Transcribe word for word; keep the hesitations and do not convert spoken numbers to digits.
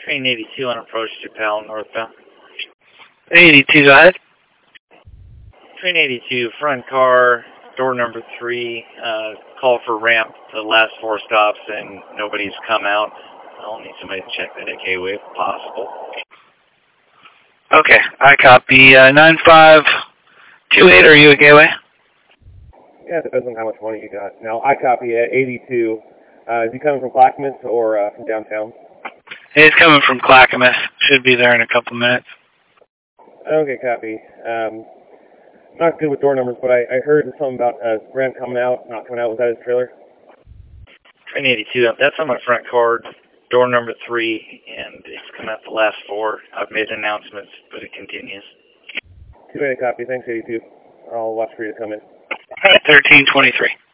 Train eighty-two on approach to Powell northbound. eighty-two, go ahead. Train eighty-two, front car, door number three, uh, call for ramp the last four stops and nobody's come out. I'll need somebody to check that at Gateway if possible. Okay, I copy. Uh, nine five two eight, are you at Gateway? Yeah, it depends on how much money you got. Now, I copy at eighty-two. Uh, is he coming from Clackamas or uh, from downtown? He's coming from Clackamas. Should be there in a couple minutes. Okay, copy. Um, not good with door numbers, but I, I heard something about uh, ramp coming out, not coming out. Was that his trailer? Train eighty-two, that's on my front car, door number three, and it's come out the last four. I've made announcements, but it continues. two eighty, copy. Thanks, eighty-two. I'll watch for you to come in. thirteen twenty-three.